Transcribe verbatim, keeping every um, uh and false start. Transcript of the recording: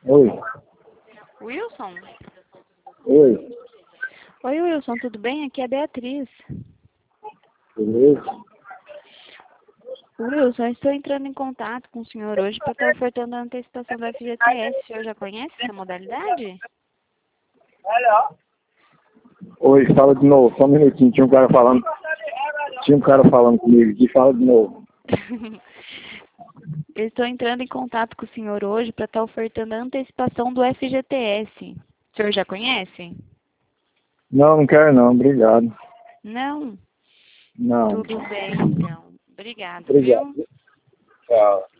Oi. Wilson? Oi. Oi, Wilson, tudo bem? Aqui é a Beatriz. Beleza? Wilson, eu estou entrando em contato com o senhor hoje para estar ofertando a antecipação do F G T S. O senhor já conhece essa modalidade? Oi, fala de novo, só um minutinho, tinha um cara falando. Tinha um cara falando comigo aqui, fala de novo. Eu estou entrando em contato com o senhor hoje para estar ofertando a antecipação do F G T S. O senhor já conhece? Não, não quero não, obrigado. Não? Não. Tudo bem, então. Obrigado, Obrigado. viu? Tchau.